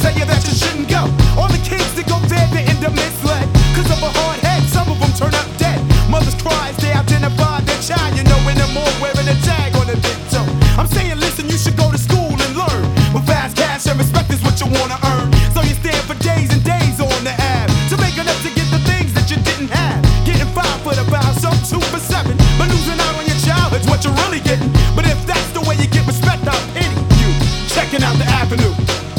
tell you that you shouldn't go. All the kids that go there, they end up misled. Cause of a hard head, some of them turn up dead. Mothers cry as they identify their child, you know, when they're more wearing a tag on their big toe. I'm saying, listen, you should go to school and learn. With fast cash and respect is what you wanna earn. So you stand for days and days on the ab to make enough to get the things that you didn't have. Getting 5 for the vow, some 2 for 7. But losing out on your childhood's what you're really getting. But if that's the way you get respect, I'll pity you. Checking out the avenue.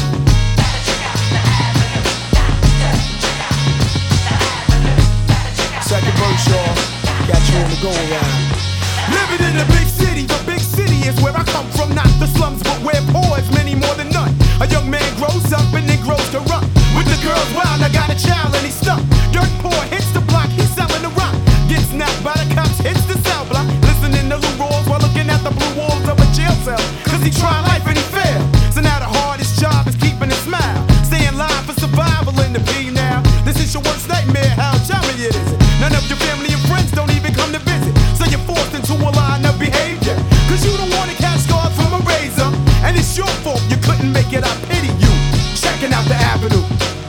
Second verse, y'all. Got you on the go around. Living in the big city is where I come from, not the slums, but where poor is many more than none. A young man grows up and then grows to run. With the girls wild, I got a child and he's stuck. Dirt poor hits the block, he's selling the rock. Gets snapped by the cops, hits the cell block. Listening to Lou Rawls while looking at the blue walls of a jail cell. Cause he tried life and he failed. So now the hardest job is keeping a smile. Staying live for survival in the P now. This is your worst nightmare, how challenging it is it? None of your family and friends don't even come to visit. So you're forced into a line of behavior. Cause you don't wanna catch scars from a razor. And it's your fault you couldn't make it, I pity you. Checking out the avenue.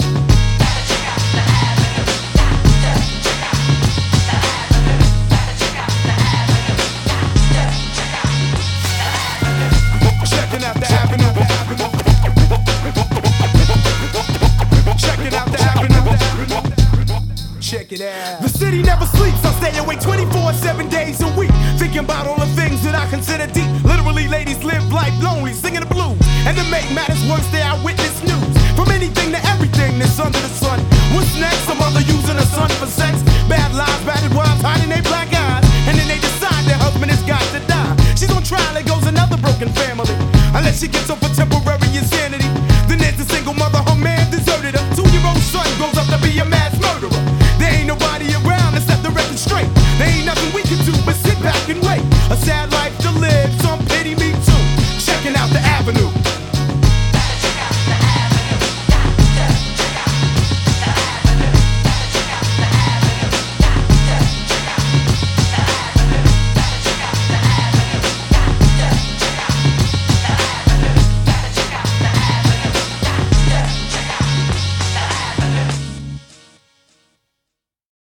Checking out the avenue. Checking out the avenue. Check it out. The city never sleeps, I stay awake 24/7 days a week. Thinking about all the things that I consider deep. Literally, ladies live life lonely, singing the blues. And to make matters worse, they eyewitness news. From anything to everything that's under the sun. What's next? A mother using her son for sex. Bad lives, battered wives, hiding their black eyes. And then they decide their husband has got to die. She's on trial, there goes another broken family. Unless she gets up for temporary insanity. Then there's a single mother, her man deserted her. 2-year-old son grows up to be a mass murderer. There ain't nobody around to set the record straight. There ain't nothing we can do but sit back and wait. A sad life to live.